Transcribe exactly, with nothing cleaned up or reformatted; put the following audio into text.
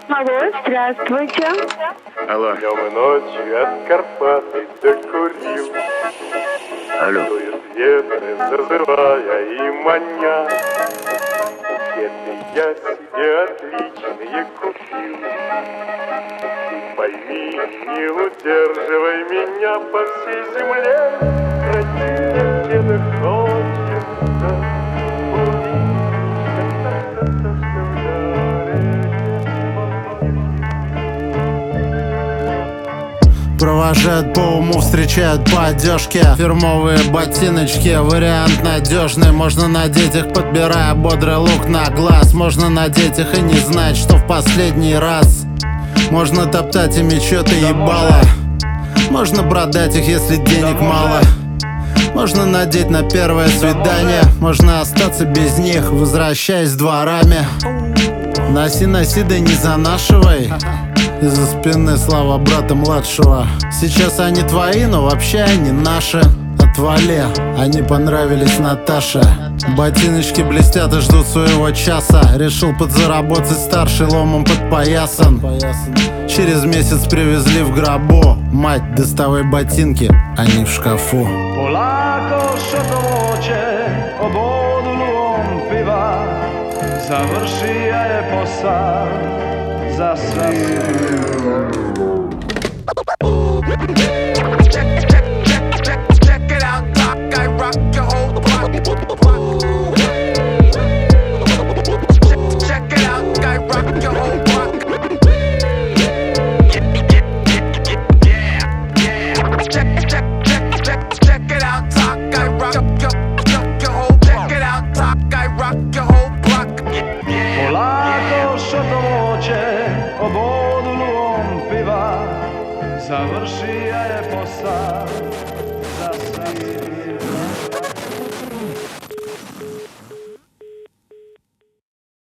Алло, здравствуйте. Алло. Днем и ночью от Карпаты докурил. Алло. Дует ветры, зазывая и маня. Кеды я себе отличные купил. Ты пойми, не удерживай меня по всей земле. Родители в кедах хочется. Провожают по уму, встречают по одежке. Фирмовые ботиночки, вариант надежный. Можно надеть их, подбирая бодрый лук на глаз. Можно надеть их и не знать, что в последний раз. Можно топтать ими чё-то ебало. Можно продать их, если денег мало. Можно надеть на первое свидание. Можно остаться без них, возвращаясь дворами. Носи, носи, да не занашивай. Из-за спины слава брата младшего. Сейчас они твои, но вообще они наши. Отвали, они понравились Наташе. Ботиночки блестят и ждут своего часа. Решил подзаработать старший ломом подпоясан. Через месяц привезли в гробу. Мать, доставай ботинки, они в шкафу. Polako šotovoće obodulom piva, završija je posao za sve. Check it out, Doc, I rock your whole block. Check it out, I rock your whole block. Check, check, check, check, check it out, Doc, I rock your, your, your whole. Check it out, Doc, I rock your whole block. Polako šotovoće obodulom piva, završija je posao